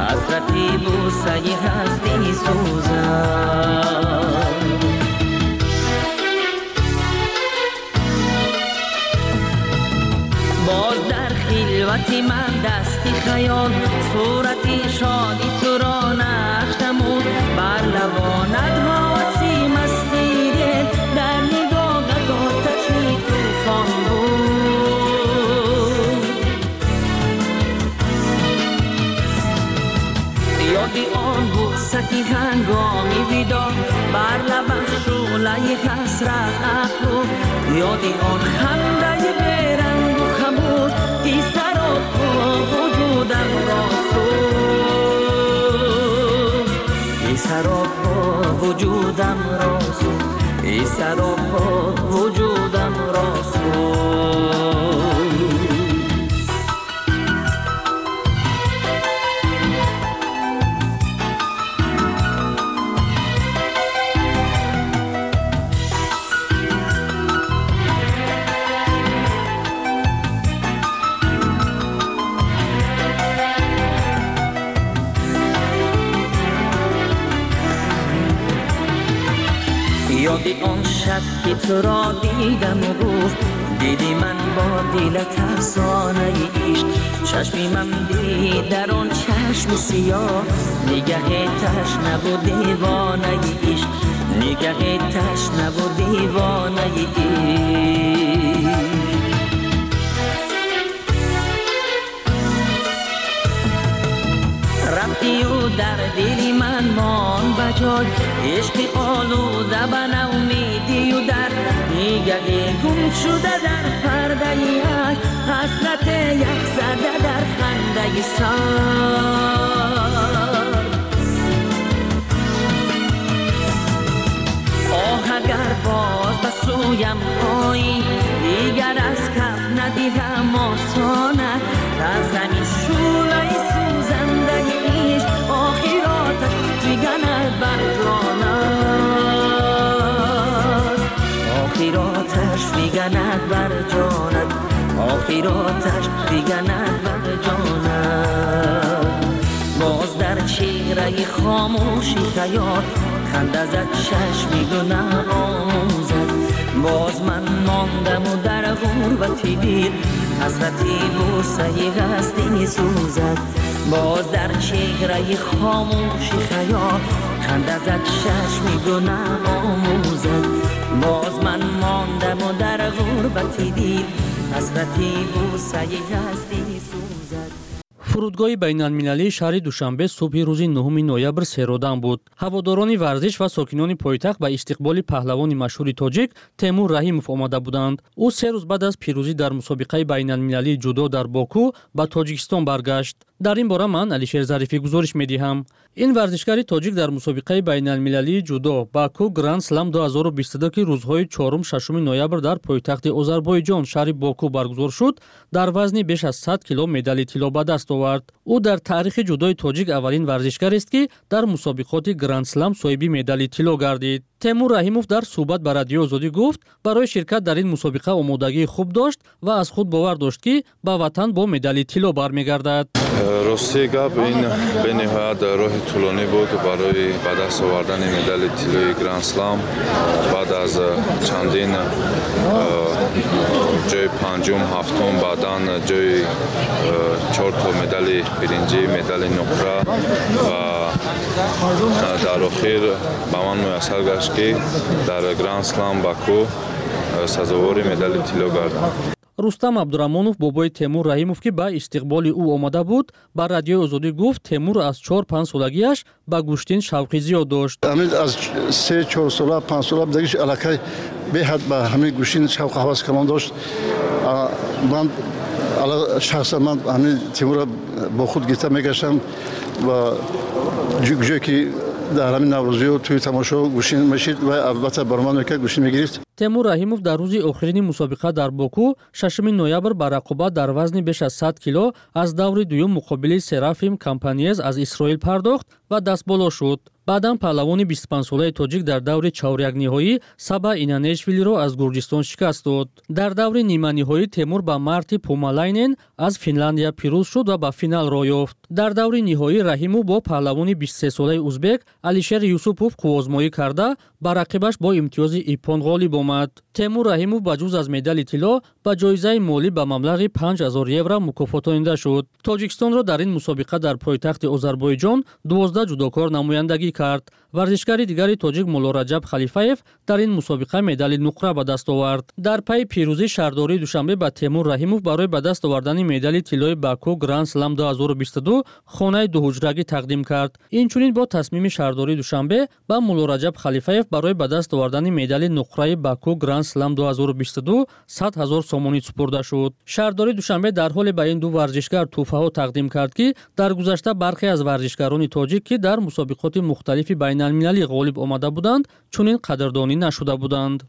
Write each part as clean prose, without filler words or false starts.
حسرتی بوسه هستی سوزد. باز در خلوت من دستی خیال صورتی شادی تو را نقش نمود بر لبانت حواسی مستی دل در نگاهت آتشی طوفان بود. یادی آن بوسه هنگامی ودا بر لبش شعله حسرت افروخت. یادی آن خنده بیرنگ و خموش ای سراپا وجودم را سوخت. ای سراپا وجودم را سوخت. ای سراپا وجودم را سوخت. یادی آن شب که تو را دیدم و گفت دیدی من با دلت افسانه عشق. چشمی من دید در آن چشم سیاه نگه تشنه و دیوانه عشق. نگه تشنه و دیوانه عشق. رفتی و در دلی من مان بجای عشق آلوده به نومیدی و در نگه گم شده در پرده عشق. حسرت یک زده در خنده سر. آه اگر باز به سویم آیی دیگر از کف ندیدم آسانه در زمین شعله سوزنده عشق. آخراتش جگرت بر جانت. آخراتش جگرت بر جانت. آخراتش جگرت بر جانت. باز در چهره خاموشی خیال خنده زد چشمی گناه آموزد. باز من ماندم و در غربت دیر حسرتی بوسه هستی سوزد. باز در چهره خاموشی خیال خنده زد چشمی گناه آموزد. باز من ماندم و در غربت دیر حسرتی بوسه هستی سوزد. фурудгоҳи байналмилалии шаҳри душанбе субҳи рӯзи 9 ноябр серодан буд. ҳаводорони варзиш ва сокинони пойтахт ба истиқболи паҳлавони машҳури тоҷик Темур Раҳимов омада буданд. ӯ 3 рӯз баъд аз пирӯзӣ дар мусобиқаи байналмилалии ҷудо дар Боку ба Тоҷикистон баргашт. дар ин бора ман Алишер Зарифӣ гузориш медиҳам. ин варзишгари тоҷик дар мусобиқаи байналмилалии ҷудо Баку Гранд Слам 2022 ки рӯзҳои 4-6 ноябр дар пойтахти Озарбойҷон шаҳри Боку баргузор шуд, дар вазни беш аз 100 кило медали тилло ба даст овард. ӯ дар таърихи ҷудои тоҷик аввалин варзишгарест ки дар мусобиқоти Гранд Слам соҳиби медали тилло гардид. Темур Раҳимов дар суҳбат ба Радиои Озодӣ гуфт барои ширкат дар ин мусобиқа омодагии хуб дошт ва аз худ бовар дошт ки ба ватан бо медали тилло бармегардад. рости гап ин бениҳоят роҳи тӯлонӣ буд барои ба даст овардани медали тиллои Гранд Слам баъд аз чандин ҷои панҷум, ҳафтум, баъдан ҷои 4 то медали биринҷӣ, медали нуқра ва дар охир ба ман муяссар гашт ки дар Гранд Слам Баку сазовори медали тилло гардам. Рустам Абдурамонов бобои Темур Раҳимов ки ба истиқболи ӯ омада буд ба Радиои Озодӣ гуфт Темур аз 4-5 солагиаш ба гӯштин шавқи зиёд дошт. аз 3-4 сола 5 сола будагиш аллакай беҳад ба ҳамин гӯштин шавқ ҳавас калон дошт. ман шахсан ман ҳамин Темура бо худ гирифта мегаштам ва ҷое ки дар ҳамин наврӯзиё тӯи тамошо гӯштин мешид ва албатта баромад мекард гӯштин мегирифт. تیمور رحیموف در روز آخرین مسابقه در باکو 6 نوامبر با رقابت در وزن بیش از 100 کیلو از دور دوم مقابل سرافیم کامپانیز از اسرائیل پرداخت و دستبالا شد. بعداً پهلوان 25 ساله تاجیک در دور چهارک نهایی سابا اینانشویلی را از گرجستان شکست داد. در دور نیمه نهایی تیمور با مارتی پومالاینن از فنلاندیا پیروز شد و به فینال راه یافت. در دور نهایی رحیموف با پهلوان 23 ساله ازبک алишер юсупов қувозмоӣ карда ба рақибаш бо имтиёзи иппон ғолиб омад. теймур раҳимов ба ҷуз аз медали тилло ба ҷоизаи молӣ ба маблағи 5000 евро мукофотонида шуд. тоҷикистонро дар ин мусобиқа дар пойтахти озарбойҷон 12 ҷудокор намояндагӣ кард. варзишгари дигари тоҷик муллораҷаб халифаев дар ин мусобиқа медали нуқра ба даст овард. дар пайи пирӯзӣ шаҳрдории душанбе ба теймур раҳимов барои ба даст овардани медали тиллои баку гранд слам 2022 хонаи дуҳуҷрагӣ тақдим кард. инчунин бо тасмими шаҳрдории душанбе ба муллораҷаб халифаев барои ба даст овардани медали нуқраи баку гранд слам 2022 100 000 сомонӣ супурда шуд. шаҳрдории душанбе дар ҳоле ба ин ду варзишгар тӯҳфаҳо тақдим кард ки дар гузашта бархе аз варзишгарони тоҷик ки дар мусобиқоти мухталифи байналмилалӣ ғолиб омада буданд чунин қадрдонӣ нашуда буданд.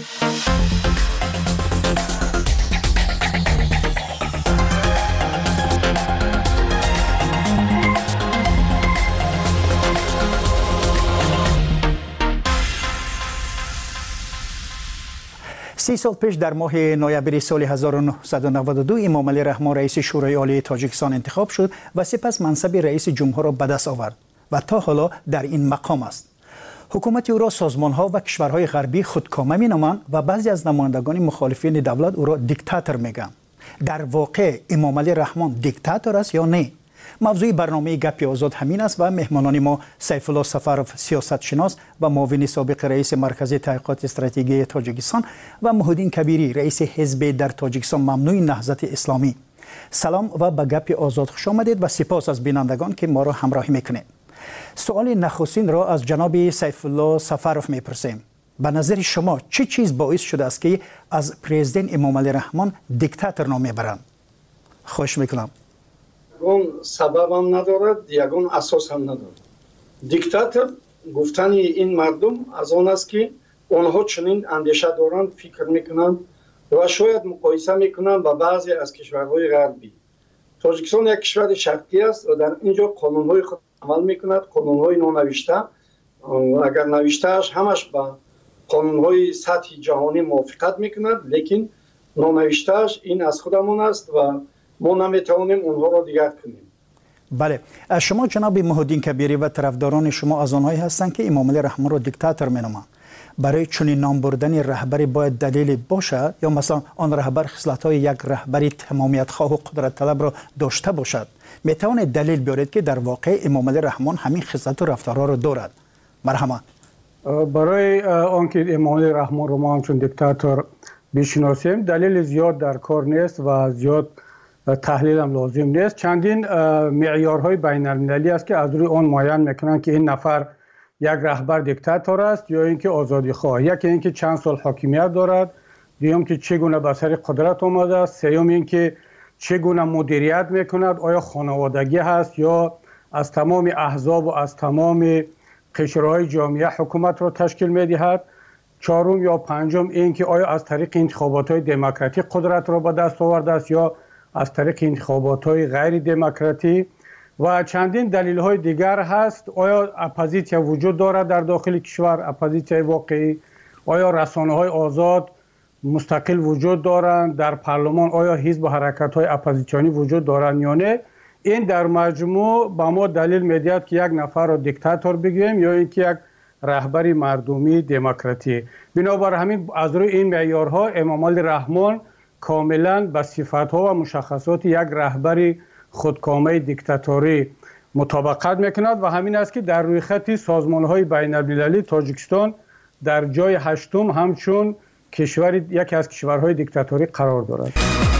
30 سال پیش در ماه نوامبر سال 1992 امام علی رحمان رئیس شورای عالی تاجیکستان انتخاب شد و سپس منصب رئیس جمهور را به دست آورد و تا حالا در این مقام است. حکومت او را سازمان‌ها و کشورهای غربی خودکامه می‌نامند و بعضی از نمایندگان مخالفین دولت او را دیکتاتور می‌گویند. در واقع امام علی رحمان دیکتاتور است یا نه؟ موضوع برنامه گپ آزاد همین است و مهمانان ما سیف الله سفرов سیاستشناس و معاون سابق رئیس مرکز تحقیقات استراتژی تاجیکستان و محمدین کبیری رئیس حزب در تاجیکستان ممنوع نهضت اسلامی. سلام و به گپ آزاد خوش آمدید و سپاس از بینندگان که ما را همراهی میکنید. سوال نخستین را از جناب سیف الله سفرов میپرسیم. به نظر شما چه چیز باعث شده است که از پرزیدنت امام علی رحمان دیکتاتور نام میبرند؟ خوش میکنم. اون سبب هم ندارد، یگان اساس هم ندارد. دیکتاتور گفتن این مردم از آن است که آنها چنین اندیشه دارند، فکر میکنند و شاید مقایسه میکنند با بعضی از کشورهای غربی. تاجیکستان یک کشور شرقی است و در اینجا قانونهای خود عمل میکند، قانونهای نونوشته. اگر نوشتهش همش با قانونهای سطح جهانی موافقت میکند، لیکن نونوشتهش این از خودمان است و ما نمیتوانیم اونها را دیگر کنیم. بله، شما جناب محمدین کبیری و طرفداران شما از آنهایی هستند که امام علی رحمان را دیکتاتور مینامند. برای چنین نام بردن رهبری باید دلیل باشه یا مثلا آن رهبر خصلت‌های یک رهبری تمامیت خواه و قدرت طلب را داشته باشد؟ میتوانید دلیل بیارید که در واقع امام علی رحمان همین خصلت و رفتارها را دارد؟ مرحبا. برای آنکه امام علی رحمان را ما همچون دیکتاتور بشناسیم دلیل زیاد در کار نیست و زیاد تحلیل هم لازم نیست. چندین معیارهای بین المللی است که از روی آن معین میکنند که این نفر یک رهبر دیکتاتور است یا اینکه آزادی خواه. یکی اینکه چند سال حاکمیت دارد، دوم که چگونه به سر قدرت آمده است، سوم اینکه چگونه مدیریت میکند، آیا خانوادگی هست یا از تمام احزاب و از تمام قشرهای جامعه حکومت را تشکیل میدهد، چهارم یا پنجم اینکه آیا از طریق انتخابات‌های دموکراتیک قدرت را به دست آورده است یا از طریق انتخابات‌های غیر دموکراتی و چندین دلیل‌های دیگر هست. آیا اپوزیسیون وجود دارد در داخل کشور، اپوزیسیون واقعی؟ آیا رسانه‌های آزاد مستقل وجود دارند در پارلمان؟ آیا حزب و حرکت‌های اپوزیسیونی وجود دارند یا نه؟ این در مجموع با ما دلیل می‌دهد که یک نفر را دیکتاتور بگوییم یا اینکه یک رهبری مردمی دموکراتی. بنابر همین از روی این معیارها امام علی رحمان کاملا به صفات‌ها و مشخصات یک رهبری خودکامه دیکتاتوری مطابقت میکند و همین است که در روی خط سازمان‌های بین‌المللی تاجیکستان در جای 8م همچون یکی از کشورهای دیکتاتوری قرار دارد.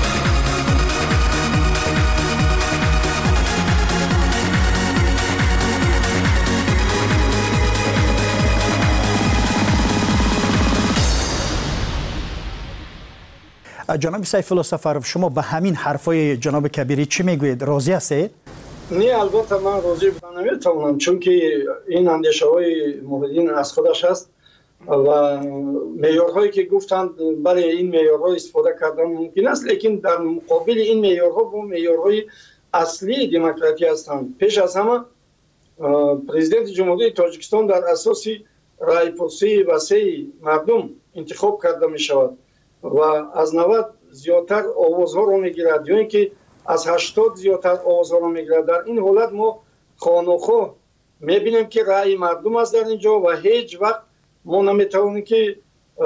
جناب سیف الله سفرов شما به همین حرفای جناب کبیری چی میگویید؟ راضی هستید؟ نه البته من راضی بودن نمیتونم، چون که این اندیشه های محمدین از خودش هست و معیارهایی که گفتند برای این معیارها استفاده کردن ممکن است، لیکن در مقابل این معیارها با معیارهای اصلی دموکراسی هستند. پیش از همه پرزیدنت جمهوری تاجیکستان در اساس رای‌پرسی وسیع مردم انتخاب کرده می شود و از 90 زیادتر آوازها را می گیرد یا اینکه از 80 زیادتر آوازها را می گیرد. در این حالت ما خانوخواه می بینیم که رای مردم است در اینجا و هیچ وقت ما نمی توانیم که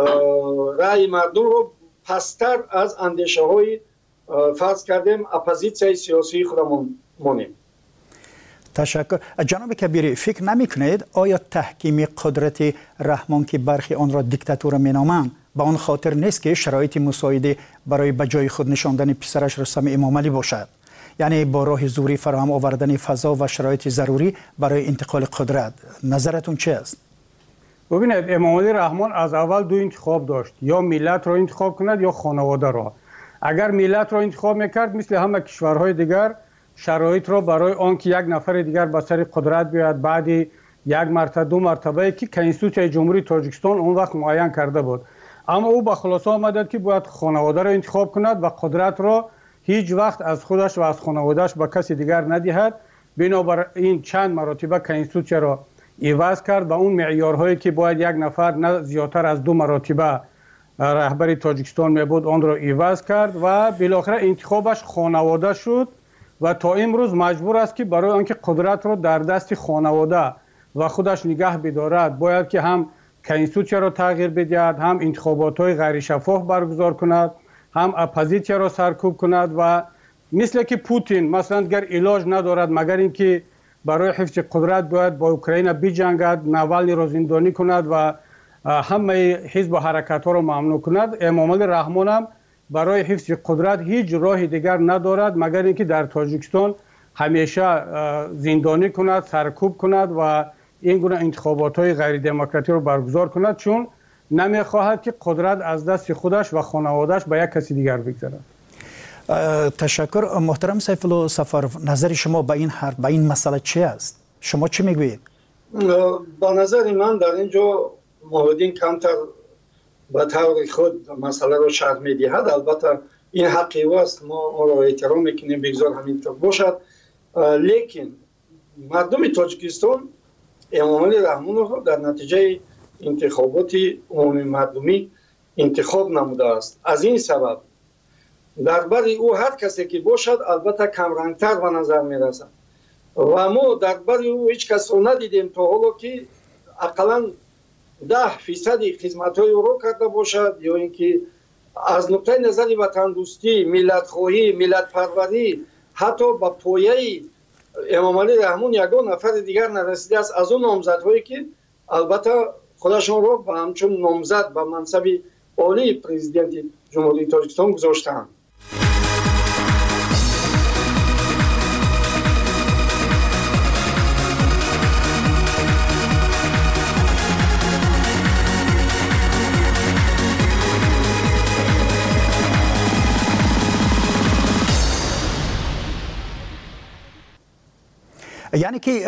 رای مردم رو پستر از اندیشه های فرض کردیم اپوزیسیون سیاسی خودمون مانیم. تشکر. جناب کبیری، فکر نمی کنید آیا تحکیم قدرت رحمان که برخی آن را دیکتاتور می نامند به آن خاطر نیست که شرایط مساعده برای به جای خود نشاندن پسرش رستم امامعلی باشد؟ یعنی با راه زوری فراهم آوردن فضا و شرایط ضروری برای انتقال قدرت. نظرتون چه است؟ ببینید، امامعلی رحمان از اول دو انتخاب داشت، یا ملت را انتخاب کند یا خانواده را. اگر ملت را انتخاب میکرد مثل همه کشورهای دیگر شرایط را برای آنکه یک نفر دیگر به سر قدرت بیاید بعد یک مرتبه دو مرتبه که کنستیتوسیون جمهوری تاجیکستان اون وقت معین کرده بود، اما او به خلاصه آمد که باید خانواده را انتخاب کند و قدرت را هیچ وقت از خودش و از خانوادهش به کسی دیگر ندهد. بنابراین چند مرتبه کنستیتوسیون را عوض کرد و اون معیارهایی که باید یک نفر نه زیادتر از 2 مرتبه رهبری تاجیکستان می بود آن را عوض کرد و بالاخره انتخابش خانواده شد و تا امروز مجبور است که برای آنکه قدرت را در دست خانواده و خودش نگه بدارد باید که هم کنستیتوسیون را تغییر بدهد، هم انتخابات‌های غیر شفاف برگزار کند، هم اپوزیسیون را سرکوب کند و مثل که پوتین مثلا گر علاج ندارد مگر اینکه برای حفظ قدرت باید با اوکراین بجنگد، ناوالنی را زندانی کند و همه حزب و حرکت‌ها را ممنوع کند. امامعلی رحمان هم برای حفظ قدرت هیچ راه دیگر ندارد مگر اینکه در تاجیکستان همیشه زندانی کند، سرکوب کند و این گونه انتخابات‌های غیر دموکراتیک را برگزار کند، چون نمی‌خواهد که قدرت از دست خودش و خانواده‌اش به یک کسی دیگر بگذرد. تشکر. محترم سیف الله سفرов، نظر شما به این حرف، به این مسئله چی است؟ شما چی میگویید؟ با نظر من در اینجا موادین کمتر به طور خود مسئله رو شرح میدهد. البته این حقی است، ما آن را احترام میکنیم، بگذار همینطور باشد. لیکن مردم تاجیکستان امامعلی رحمان رو در نتیجه انتخابات عمومی مردمی انتخاب نموده است. از این سبب درباره او هر کسی که باشد البته کمرنگتر به نظر میرسد و ما درباره او هیچ کس رو ندیدیم تا حالا که اقلا 10% خدمت‌های او را کرده باشد یا اینکه از نقطه نظر وطن دوستی، ملت خواهی، ملت پروری حتی با پایه امامعلی رحمان یگان نفر دیگر نرسیده است از اون نامزدهایی که البته خودشان را به همچون نامزد به منصب عالی پرزیدنت جمهوری تاجیکستان گذاشتند. یعنی که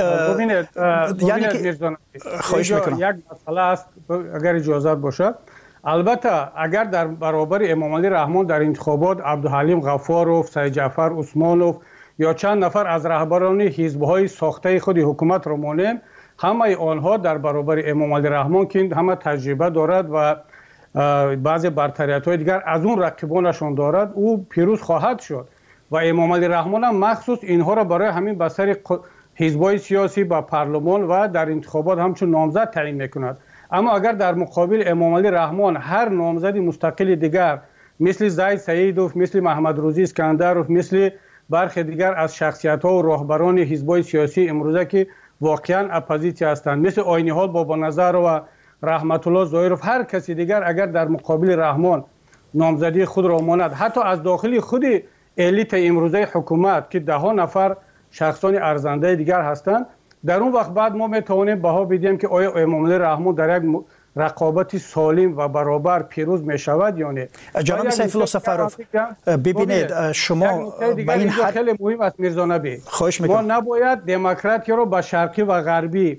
خواهش میکنم یک مسئله است اگر اجازه باشد. البته اگر در برابر امامعلی رحمان در انتخابات عبدالحلیم غفاروف، سید جعفر عثمانوف یا چند نفر از رهبران حزب‌های ساخته خود حکومت را مانیم، همه آنها در برابر امامعلی رحمان که همه تجربه دارد و بعض برتریت‌های دیگر از اون رقیبانشان دارد، او پیروز خواهد شد و امامعلی رحمان هم مخصوص اینها را برای همین بسر حزب‌های سیاسی با پارلمان و در انتخابات همچون نامزد تعیین میکند. اما اگر در مقابل امامعلی رحمان هر نامزد مستقل دیگر مثل زید سیدوف، مثل محمد روزی اسکندروف، مثل برخی دیگر از شخصیت‌ها و راهبران حزب‌های سیاسی امروزه که واقعا اپوزیسیون هستند مثل عینی‌حال بابا نظر و رحمت الله ظاهرов، هر کسی دیگر اگر در مقابل رحمان نامزدی خود را ماند، حتی از داخل خود الیت امروزه حکومت که 10 نفر شخصان ارزنده دیگر هستند، در اون وقت بعد ما میتوانیم بها بدیم که آیا امامعلی رحمان در یک رقابت سالم و برابر پیروز میشود یا نه. جناب سیف الله سفرов، ببینید شما به این خیلی مهم است میرزا نبی، ما نباید دموکراسی رو به شرقی و غربی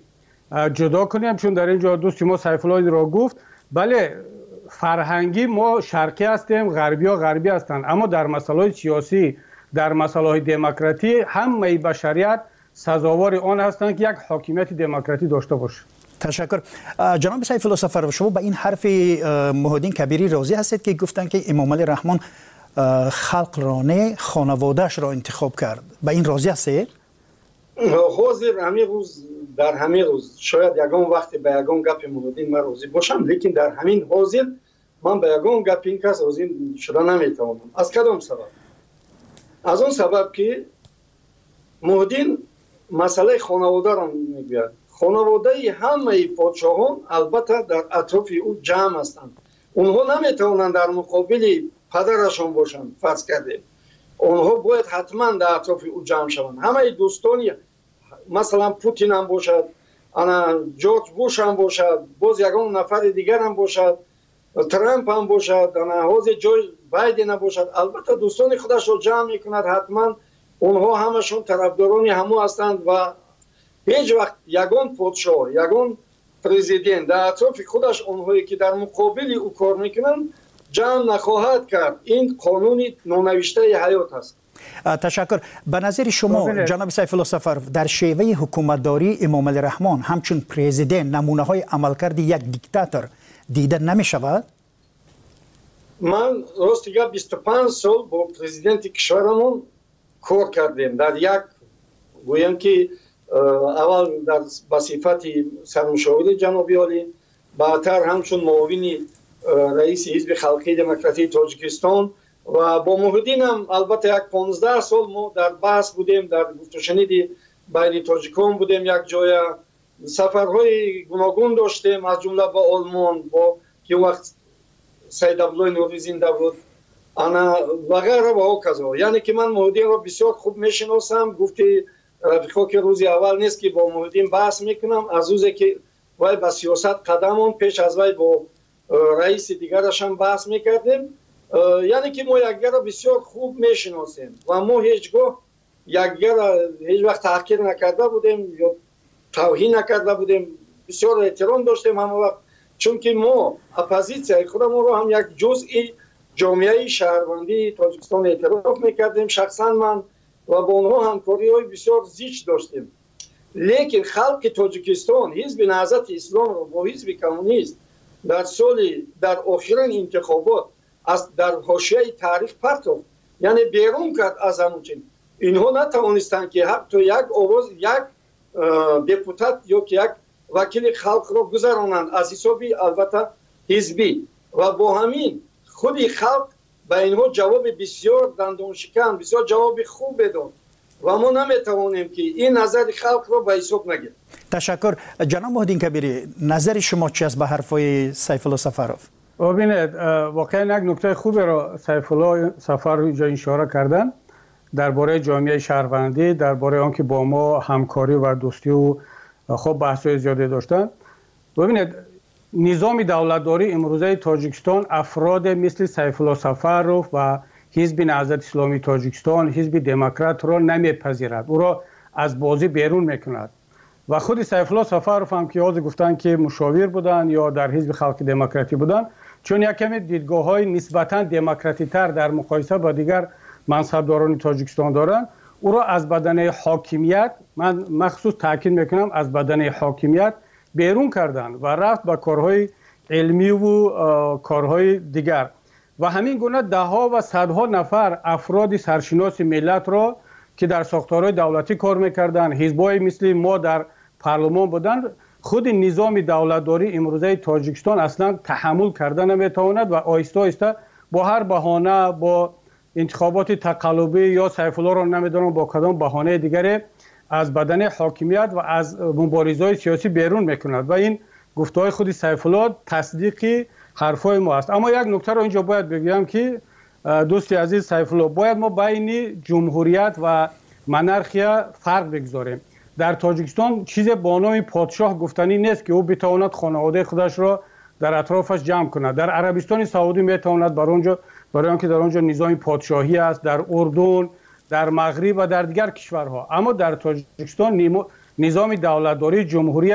جدا کنیم، چون در اینجا دوستی ما سیف الله را گفت بله فرهنگی ما شرقی هستیم، غربی ها غربی هستند، اما در مسائل سیاسی، در مسائل دموکراتی همه بشریت سزاوار آن هستند که یک حاکمیت دموکراتی داشته باشه. تشکر. جناب سیف الله سفرов، شما به این حرف محمدین کبیری راضی هستید که گفتن که امام علی رحمان خلق را نه خانوادهش را انتخاب کرد؟ به این راضی هستید؟ حاضر همین روز در همین روز شاید یگان وقتی به یگان گپ محمدین من راضی باشم، لیکن در همین حاضر من به یگان گپ این کس راضی شده نمیتوانم. از کدام سبب؟ از اون سبب که محمدین مسئله خانواده را میگوید. خانواده همه پادشاهان البته در اطراف او جمع هستند. اونها نمیتوانند در مقابل پدرشان باشند. فرض کرده اونها باید حتما در اطراف او جمع شوند. همه دوستانی مثلا پوتین هم باشد، انا جورج بوش هم باشد، باز یگان نفر دیگر هم باشد، ترامپ هم باشد، انا حاضر جای بایدن هم باشد، البته دوستان خودش رو جمع میکند. حتما اونها همشون طرفداران همو هستند و هیچ وقت یگان پادشاه، یگان پرزیدنت در اطراف خودش اونهایی که در مقابل او کار میکنند جمع نخواهد کرد. این قانون نونوشته حیات است. تشکر. به نظر شما جناب سیف الله سفرов در شیوه حکومتداری امام علی رحمان همچون پرزیدنت نمونه های عملکرد یک دیکتاتور دیده نمی شود؟ من راستیگه 25 سال با پرزیدنت کشورمون کار کردیم. در یک گویم که اول در بصفت سرمشاور جنابی عالی، بعدتر همچون معاون رئیس حزب خلقی دموکراتی تاجیکستان و با محمدین هم البته یک 15 سال ما در بحث بودیم، در گفت و شنید بین تاجیکان بودیم، یک جای سفرهای گوناگون داشتیم، از جمله با آلمان، با که وقت سید عبدالله نوری زنده بود، انا و غیره و هکذا. یعنی که من محمدین را بسیار خوب میشناسم. گفتی رفیقا که روزی اول نیست که با محمدین بحث میکنم، از روزی که وای با سیاست قدمون پیش از وای با رئیس دیگرش هم بحث میکردیم. یعنی که ما یکدیگر را بسیار خوب میشناسیم و ما هیچگاه یکدیگر را هیچ وقت تحقیر نکرده بودیم یا توهین نکرده بودیم، بسیار احترام داشتیم همه وقت، چون که ما اپوزیسیون خودمون رو هم یک جزئی جامعه شهروندی تاجیکستان اعتراف میکردیم، شخصا من و با اونها همکاری های بسیار زیچ داشتیم. لیکن خلق تاجیکستان حزب نهضت اسلام رو با حزب کمونیست در آخرین انتخابات در حاشیه تاریخ پرتافت، یعنی بیرون کرد از همون. اینها نتوانستند که حتی یک آواز یک دپوتات یا یک وکیل خلق را گذرانند از حسابی البته حزبی و با همین خودی خلق به اینها جواب بسیار دندان شکن، بسیار جواب خوب داد و ما نمیتوانیم که این نظر خلق را به حساب نگیریم. تشکر. جناب محمدین کبیری، نظر شما چی است به حرفای سیف الله سفرov؟ ببینید واقعا یک نکته خوبی را سیف الله سفرov اینجا اشاره کردن درباره جامعه شهروندی، درباره آنکه با ما همکاری و دوستی و خب بحث‌های زیادی داشتن. ببینید نظام دولتداری امروزه تاجیکستان افراد مثل سیف الله سفرov و حزب نهضت اسلامی تاجیکستان، حزب دموکرات را نمیپذیرد، او را از بازی بیرون میکند و خود سیف الله سفرov هم که گفتن که مشاور بودن یا در حزب خلق دموکراتی بودن، چون یک کمی دیدگاه‌های نسبتاً دموکراتی‌تر در مقایسه با دیگر منصبداران تاجیکستان دارند، او را از بدن حاکمیت، من مخصوص تاکید میکنم از بدن حاکمیت بیرون کردن و رفت به کارهای علمی و کارهای دیگر و همین گونه ده ها و صدها نفر افراد سرشناس ملت را که در ساختارهای دولتی کار میکردن، حزبای مثل ما در پارلمان بودن، خود نظام دولتداری امروزه تاجیکستان اصلا تحمل کردن نمیتواند و آهسته آهسته با هر بهانه، با انتخابات تقلبی یا سیف الله را نمیدونم با کدام بهانه دیگری از بدن حاکمیت و از مبارزه‌های سیاسی بیرون میکند و این گفته‌های خود سیف الله تصدیق حرفای ما است. اما یک نکته رو اینجا باید بگم که دوستی عزیز سیف الله، باید ما بین جمهوریت و منارخیا فرق بگذاریم. در تاجیکستان چیز با نام پادشاه گفتنی نیست که او بتواند خانواده خودش را در اطرافش جمع کند. در عربستان سعودی میتواند برای آنکه در آنجا نظام پادشاهی است، در اردن، در مغرب و در دیگر کشورها، اما در تاجیکستان نظام دولتداری جمهوری است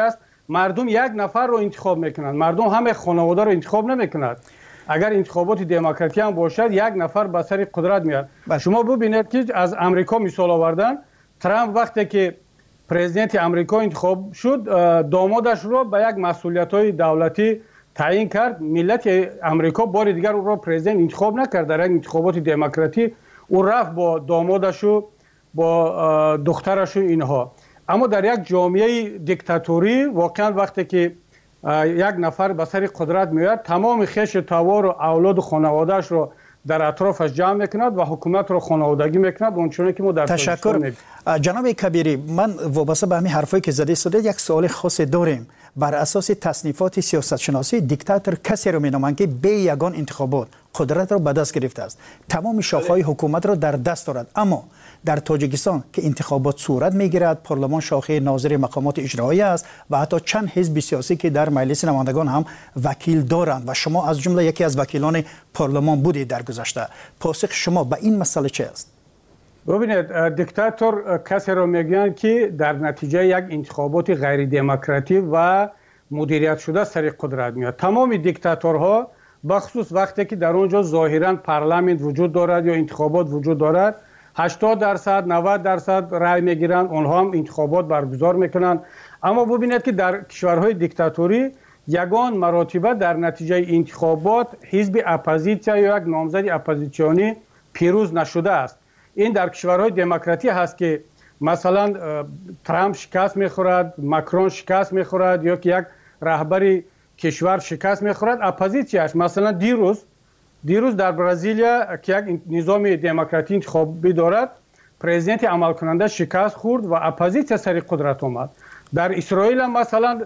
مردم یک نفر رو انتخاب میکنند. مردم همه خانواده رو انتخاب نمیکنند. اگر انتخابات دموکراتی هم باشد یک نفر به سر قدرت میاد. شما ببینید که از امریکا مثال آوردن، ترامپ وقتی که پرزیدنت امریکا انتخاب شد دامادش رو به یک مسئولیت‌های دولتی تعیین کرد. ملت امریکا بار دیگر او را پرزیدنت انتخاب نکرد. در یک انتخابات دموکراتی او رفت با دامادش و با دخترش و اینها. اما در یک جامعه دیکتاتوری واقعا وقتی که یک نفر به سر قدرت میاد تمام خویش توار و اولاد و خانواده‌اش رو در اطرافش جمع میکند و حکومت رو خانوادگی میکند اونچنانی که ما در تشکر جناب کبیری. من وابسته به همین حرفایی که زده شده یک سوال خاص داریم. بر اساس تصنیفات سیاست شناسی دیکتاتور کسی رو مینامند که به یگان انتخابات قدرت را به دست گرفته است، تمام شاخه‌های حکومت را در دست دارد. اما در تاجیکستان که انتخابات صورت میگیرد، پارلمان شاخه ناظر مقامات اجرایی است و حتی چند حزب سیاسی که در مجلس نمایندگان هم وکیل دارند و شما از جمله یکی از وکیلان پارلمان بودید در گذشته. پاسخ شما به این مسئله چه است؟ ببینید، دیکتاتور کسی را میگن که در نتیجه یک انتخابات غیر دموکراتی و مدیریت شده سر قدرت میاد. تمام دیکتاتورها بخصوص وقتی که در اونجا ظاهرا پارلمان وجود دارد یا انتخابات وجود دارد 80% 90% رای میگیرند، اونها هم انتخابات برگزار میکنند. اما ببینید که در کشورهای دیکتاتوری یگان مراتبه در نتیجه انتخابات حزب اپوزیسیون یا یک نامزد اپوزیسیونی پیروز نشده است. این در کشورهای دموکراتی هست که مثلا ترامپ شکست میخورد، ماکرون شکست میخورد یا که یک رهبر کشور شکست میخورد، اپوزیسیونش مثلا دیروز در برزیلیا که یک نظام دموکراتی انتخابی دارد پرزیدنت عمل کننده شکست خورد و اپوزیسیون سر قدرت آمد. در اسرائیل مثلا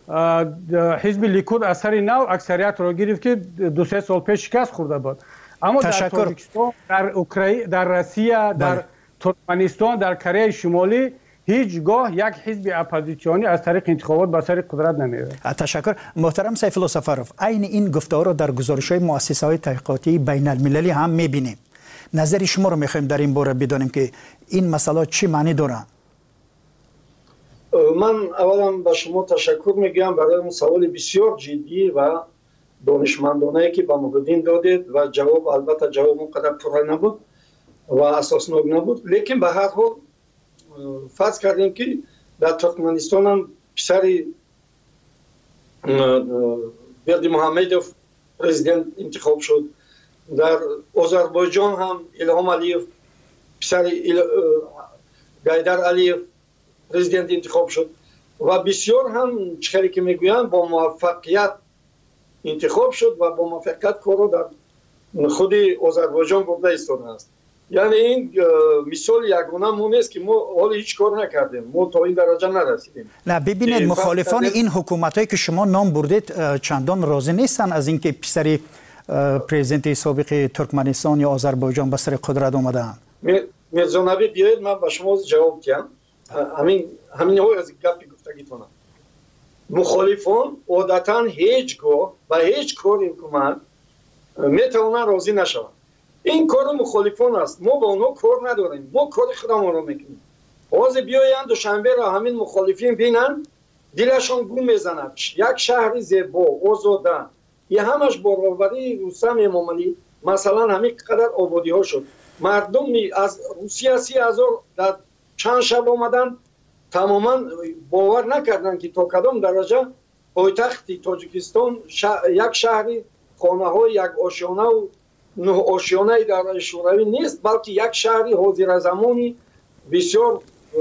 حزب لیکود از سر نو اکثریت را گرفت که 2-3 سال پیش شکست خورده بود. اما در تاجیکستان، در اوکراین، در روسیه، در ترکمنستان، در کره شمالی هیچگاه یک حزب اپوزیسیونی از طریق انتخابات به سر قدرت نمیاد. تشکر. محترم سیف الله سفروف، عین این گفتار را در گزارش‌های مؤسسه‌های تحقیقاتی بین المللی هم می‌بینیم. نظر شما رو می‌خوایم در این باره بدانیم که این مسئله چی معنی دارند. من اولا به شما تشکر میگم برای اون سوال بسیار جدی و دانشمندانه که به ما دادید و جواب البته جواب اونقدر پره نبود و اساسناک نبود، لیکن به هر حال فرض کردیم که در ترکمنستان هم پسر برد محمدوف پرزیدنت انتخاب شد، در آذربایجان هم الهام علیف پسر گایدر علیف پرزیدنت انتخاب شد و بسیار هم چیزی که میگویند با موفقیت انتخاب شد و با موفقیت کارو در خود آذربایجان برده ایستاده است. یعنی این مثال یگانه مون است که ما حالا هیچ کار نکردیم، ما تا این درجه نرسیدیم. نه ببینید، مخالفان این حکومتایی که شما نام بردید چندان راضی نیستن از اینکه پسر پرزیدنت سابق ترکمنستان یا آذربایجان به سر قدرت آمدند. میرزا نبی بیاید من به شما جواب بدم. همین های از گپی گفتگیتونم. مخالفان عادتا هیچگاه و هیچ کار حکومت میتونن راضی نشوند. این کار مخالفان است، ما با اونها کار نداریم، ما کار خودمون رو میکنیم. باز بیایند دوشنبه را همین مخالفین بینن دلشان گم میزند. یک شهر زیبا آزاده، این همش برابری رستم امامعلی مثلا همین قدر آبادی ها شد. مردم از روسیه 30,000 در چند شب آمدن، تماما باور نکردن که تا کدام درجه پایتخت تاجیکستان یک شهری خانه های یک آشیانه و 9 آشیانه در شوروی نیست، بلکه یک شهری حاضر زمانی بسیار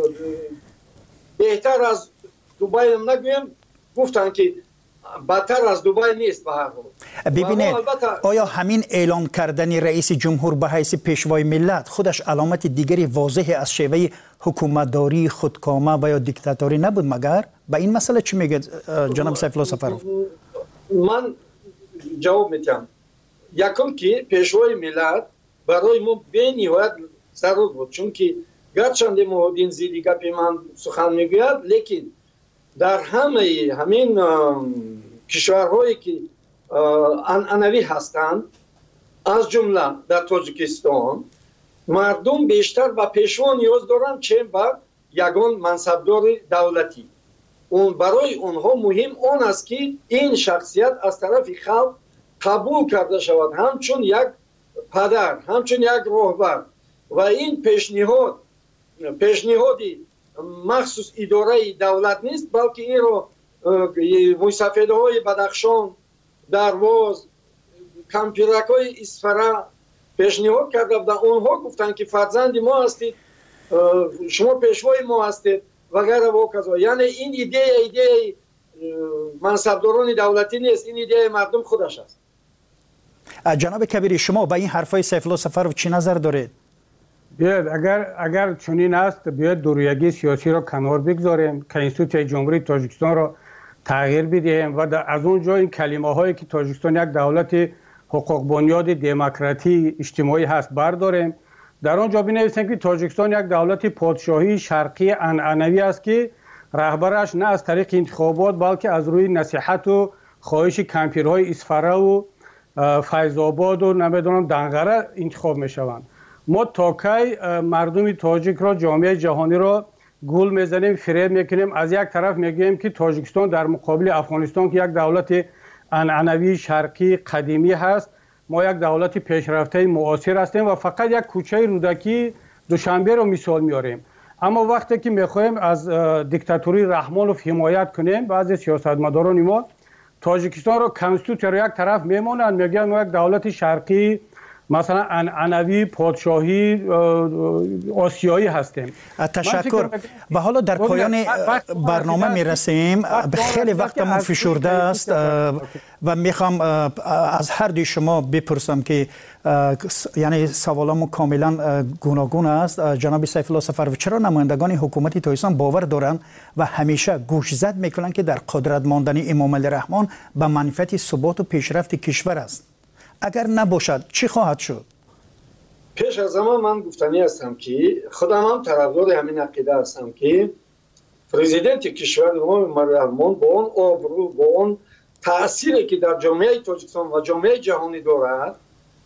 بهتر از دبی هم نگویم، گفتن که بدتر از دبی نیست. به هر حال ببینید، آیا همین اعلام کردن رئیس جمهور به حیث پیشوای ملت خودش علامت دیگری واضح از شیوه حکومتداری خودکامه و یا دیکتاتوری نبود مگر؟ به این مسئله چی میگه جناب سیف الله سفروف؟ من جواب میدم. یکم که پیشوای ملت برای ما به نهایت ضرور بود، چون که گرچند مهدین زیدی گپی من سخن میگوید، لیکن در همین کشورهایی که عنعنوی هستند از جمله در تاجیکستان مردم بیشتر به پیشوا نیاز دارند چه به یگان منصبدار دولتی. برای اونها مهم آن است که این شخصیت از طرف خلق قبول کرده شود همچون یک پدر، همچون یک رهبر. و این پیشنهادی مخصوص اداره دولت نیست، بلکه این رو موسفیده های بدخشان، درواز، کمپیرک های اسفره پیشنهاد کرده بودن. اونها گفتن که فرزند ما هستید، شما پیشوای ما هستید و غیره و کذا. یعنی این ایده منصبداران دولتی نیست، این ایده مردم خودش است. جناب کبیری، شما به این حرفای سیف الله سفرов چی نظر دارید؟ بیاید اگر چنین است بیاید دورویگی سیاسی را کنار بگذاریم، کنستیتوسیون جمهوری تاجیکستان را تغییر بدهیم و از اونجا این کلمه هایی که تاجیکستان یک دولت حقوق بنیاد دموکراتی اجتماعی هست برداریم. در آنجا بنویسیم که تاجیکستان یک دولت پادشاهی شرقی عنعنوی است که رهبرش نه از طریق انتخابات بلکه از روی نصیحت و خواهش کمپیرهای اسفره و فیض آباد و نمیدونم دنغره انتخاب میشوند. ما تا کی مردم تاجیک را، جامعه جهانی را گول میزنیم، فریب میکنیم؟ از یک طرف میگیم که تاجیکستان در مقابل افغانستان که یک دولت عنعنوی شرقی قدیمی هست، ما یک دولت پیشرفته معاصر هستیم و فقط یک کوچه رودکی دوشنبه رو مثال میاریم. اما وقتی که میخوایم از دیکتاتوری رحمانوف حمایت کنیم، بعضی سیاستمداران ما تاجیکستان رو کنستیتوسیون رو یک طرف میمونن، میگن ما یک دولت شرقی مثلا عنعنوی پادشاهی آسیایی هستیم. تشکر. و حالا در پایان برنامه میرسیم. خیلی وقتمون فشرده است و میخوام از هر دوی شما بپرسم که یعنی سوالامو کاملا گوناگون است. جناب سیف الله سفرov، چرا نمایندگان حکومت تاجیکستان باور دارند و همیشه گوشزد میکنند که در قدرت ماندن امام علی رحمان به منفعت ثبات و پیشرفت کشور است؟ اگر نباشد چی خواهد شد؟ پیش از همه من گفتنی هستم که خودم هم طرفدار همین عقیده هستم که پرزیدنت کشور امام علی رحمان با اون آبرو، با اون تأثیری که در جامعه تاجیکستان و جامعه جهانی دارد،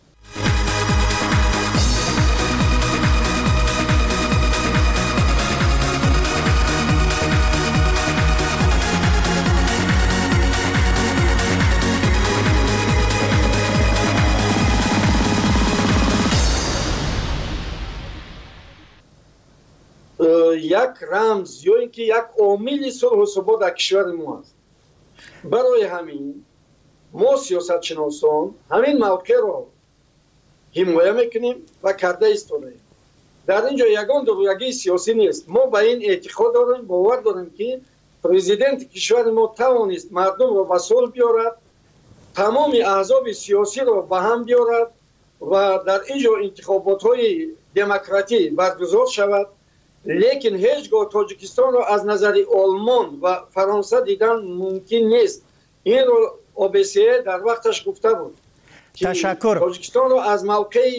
یک رمز یا اینکه یک عامل صلح و ثبات در کشور ما است. برای همین ما سیاست شناسان همین موقع را حمایت میکنیم و کرده ایستادیم. در اینجا یگان دورویگی سیاسی نیست. ما به این اعتقاد داریم، باور داریم که پرزیدنت کشور ما توانست مردم را به صلح بیارد، تمام احزاب سیاسی را به هم بیارد و در اینجا انتخابات های دموکراتی برگزار شود. لیکن هیچگاه تاجیکستان را از نظر آلمان و فرانسه دیدن ممکن نیست. این رو OBSE در وقتش گفته بود. تشکر. تاجیکستان را از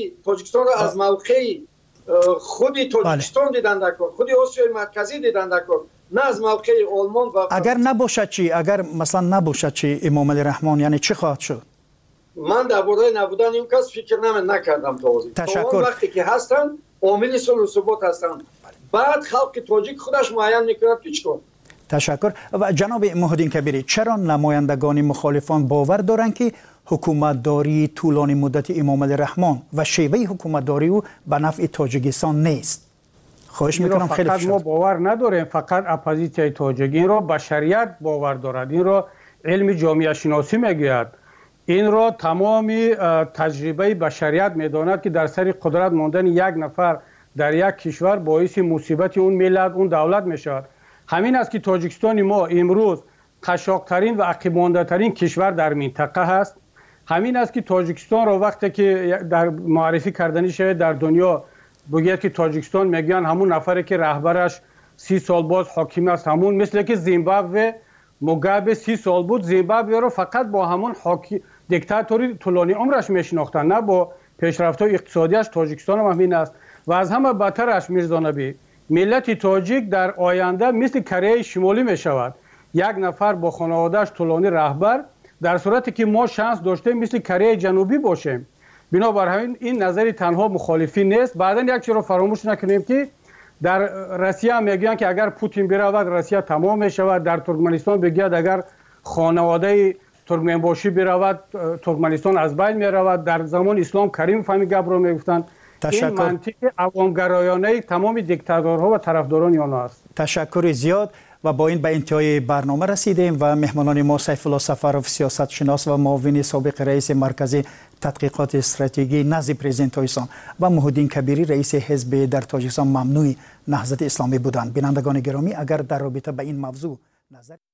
موقع خودی تاجیکستان دیدن در کار، خودی آسیای مرکزی دیدن در کار، نه از موقع آلمان و اگر نباشد چی؟ اگر مثلا نباشد چی امام علی رحمان، یعنی چی خواهد شد؟ من درباره نبودن این کس فکر نکردم تا تشکر. وقتی که هستن عامل صلح و ثبات هستن، بعد خلق تاجیک خودش معین میکنه که چیکار. تشکر. و جناب محی‌الدین کبیری، چرا نمایندگان مخالفان باور دارند که حکومتداری طولانی مدت امام علی رحمان و شیوه حکومتداری او به نفع تاجیکستان نیست؟ خواهش میکنم خیلی فقط ما باور نداریم، فقط اپوزیسیون تاجیک این را بشریت باور دارد، این را علم جامعه شناسی میگوید، این را تمام تجربه بشریت میداند که در سر قدرت ماندن یک نفر در یک کشور باعث مصیبت اون ملت، اون دولت میشود. همین است که تاجیکستان ما امروز قشاق‌ترین و عقب مانده‌ترین کشور در منطقه هست. همین است که تاجیکستان را وقتی که در معرفی کردنی شود در دنیا بگید که تاجیکستان میگن همون نفری که رهبرش 30 سال باز حاکم است، همون مثل که زیمبابوه موگابه 30 سال بود، زیمبابوه را فقط با همون دیکتاتوری طولانی عمرش میشناختن، نه با پیشرفت‌های اقتصادیش. تاجیکستان هم همین است و از همه بدترش میرزا نبی، ملت تاجیک در آینده مثل کره شمالی می شود. یک نفر با خانواده‌اش طولانی رهبر، در صورتی که ما شانس داشتیم مثل کره جنوبی باشیم. بنابراین این نظری تنها مخالفی نیست. بعدن یک چیز رو فراموش نکنیم که در روسیه میگن که اگر پوتین برود روسیه تمام میشود. در ترکمنستان بگید اگر خانواده ترکمنباشی برود ترکمنستان از بین میرود. در زمان اسلام کریم فهمی گپ رو میگفتن. این منطق عوامگرایانه تمام دیکتاتورها و طرفداران آنها است. تشکر زیاد. و با این به انتهای برنامه رسیدیم و مهمانان ما سیف الله سفرов سیاست شناس و معاون سابق رئیس مرکز تحقیقات استراتژی نزد پرزیدنت تاجیکستان و محیدین کبیری رئیس حزب در تاجیکستان ممنوع نهضت اسلامی بودند. بینندگان گرامی اگر در رابطه با این موضوع نظر